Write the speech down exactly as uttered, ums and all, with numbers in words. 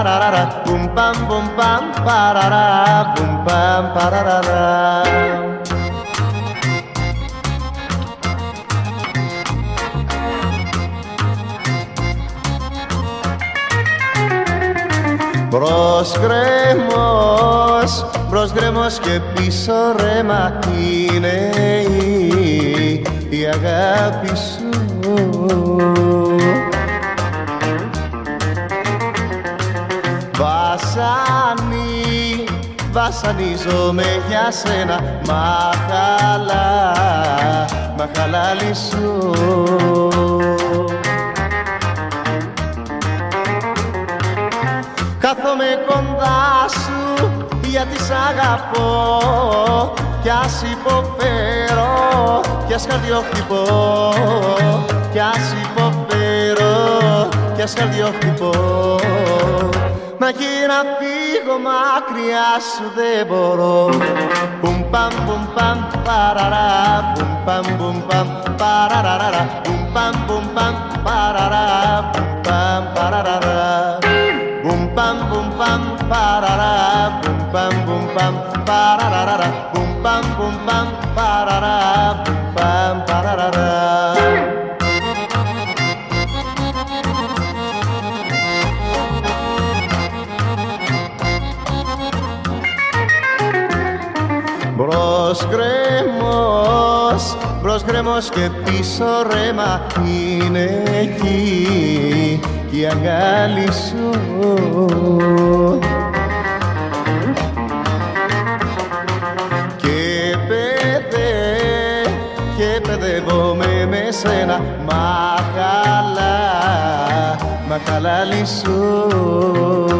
Boom bam boom bam parara boom bam parara. Μπρος γκρέμος, μπρος γκρέμος και πίσω ρέμα είναι η, η αγάπη σου. Βασανί, βασανίζομαι για σένα, μαχαλά, μαχαλάλι σου. Κάθομαι κοντά σου γιατί σ' αγαπώ κι ας υποφέρω κι ας καρδιοχτυπώ κι ας υποφέρω κι ας καρδιοχτυπώ. Μα εκεί να φύγω μακριά σου δεν μπορώ. Μπουμ παμ μπουμ παμ παραρά μπουμ παμ μπουμ παμ παραραραρα μπουμ παμ μπουμ παμ παραρά μπουμ παμ παραραρα. Boom bam boom bam parara boom bam boom bam parara boom bam boom bam parara boom bam parara. Μπρος γκρέμος, μπρος γκρέμος και πίσω ρέμα είναι εκεί κι η αγκάλι σου. Και παιδε, και παιδεύομαι με σένα, μαχαλά, μαχαλάλι σου.